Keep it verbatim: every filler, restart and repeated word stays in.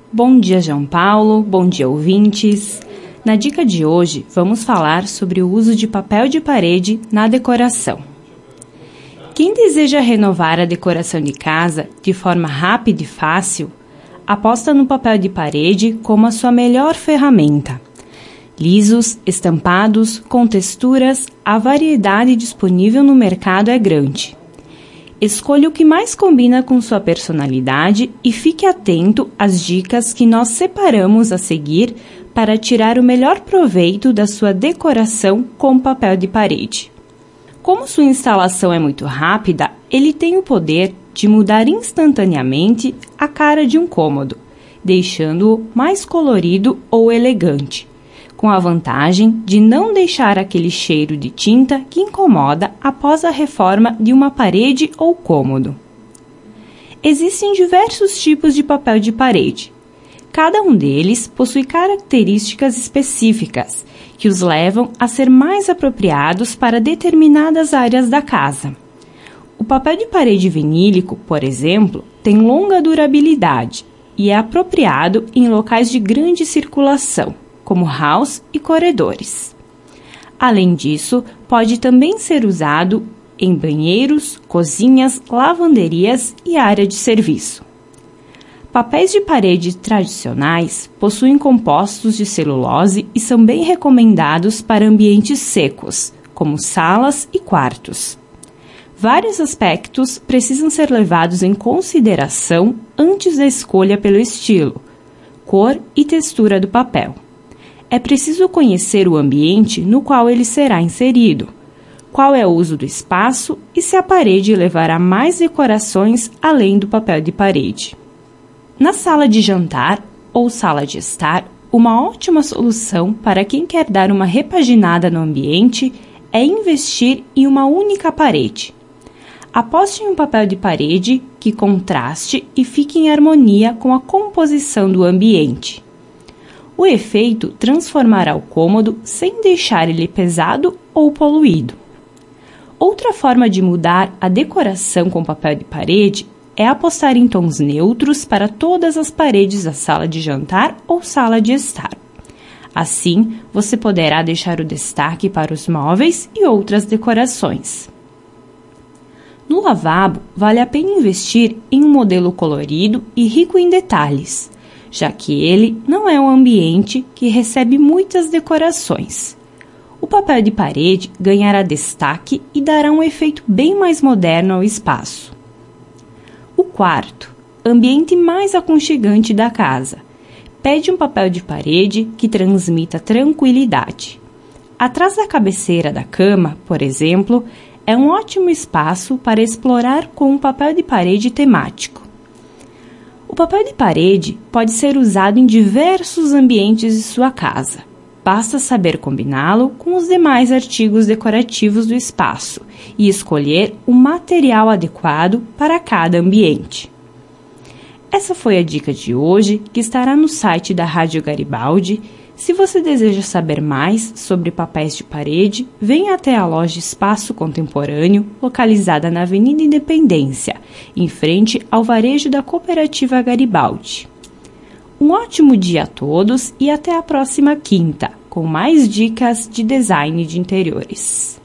Bom dia, João Paulo. Bom dia, ouvintes. Na dica de hoje, vamos falar sobre o uso de papel de parede na decoração. Quem deseja renovar a decoração de casa de forma rápida e fácil, aposta no papel de parede como a sua melhor ferramenta. Lisos, estampados, com texturas, a variedade disponível no mercado é grande. Escolha o que mais combina com sua personalidade e fique atento às dicas que nós separamos a seguir para tirar o melhor proveito da sua decoração com papel de parede. Como sua instalação é muito rápida, ele tem o poder de mudar instantaneamente a cara de um cômodo, deixando-o mais colorido ou elegante, com a vantagem de não deixar aquele cheiro de tinta que incomoda após a reforma de uma parede ou cômodo. Existem diversos tipos de papel de parede. Cada um deles possui características específicas que os levam a ser mais apropriados para determinadas áreas da casa. O papel de parede vinílico, por exemplo, tem longa durabilidade e é apropriado em locais de grande circulação, como halls e corredores. Além disso, pode também ser usado em banheiros, cozinhas, lavanderias e área de serviço. Papéis de parede tradicionais possuem compostos de celulose e são bem recomendados para ambientes secos, como salas e quartos. Vários aspectos precisam ser levados em consideração antes da escolha pelo estilo, cor e textura do papel. É preciso conhecer o ambiente no qual ele será inserido, qual é o uso do espaço e se a parede levará mais decorações além do papel de parede. Na sala de jantar ou sala de estar, uma ótima solução para quem quer dar uma repaginada no ambiente é investir em uma única parede. Aposte em um papel de parede que contraste e fique em harmonia com a composição do ambiente. O efeito transformará o cômodo sem deixar ele pesado ou poluído. Outra forma de mudar a decoração com papel de parede é apostar em tons neutros para todas as paredes da sala de jantar ou sala de estar. Assim, você poderá deixar o destaque para os móveis e outras decorações. No lavabo, vale a pena investir em um modelo colorido e rico em detalhes, já que ele não é um ambiente que recebe muitas decorações. O papel de parede ganhará destaque e dará um efeito bem mais moderno ao espaço. O quarto, ambiente mais aconchegante da casa, pede um papel de parede que transmita tranquilidade. Atrás da cabeceira da cama, por exemplo, é um ótimo espaço para explorar com um papel de parede temático. O papel de parede pode ser usado em diversos ambientes de sua casa. Basta saber combiná-lo com os demais artigos decorativos do espaço e escolher o material adequado para cada ambiente. Essa foi a dica de hoje, que estará no site da Rádio Garibaldi. Se você deseja saber mais sobre papéis de parede, venha até a loja Espaço Contemporâneo, localizada na Avenida Independência, em frente ao varejo da Cooperativa Garibaldi. Um ótimo dia a todos e até a próxima quinta, com mais dicas de design de interiores.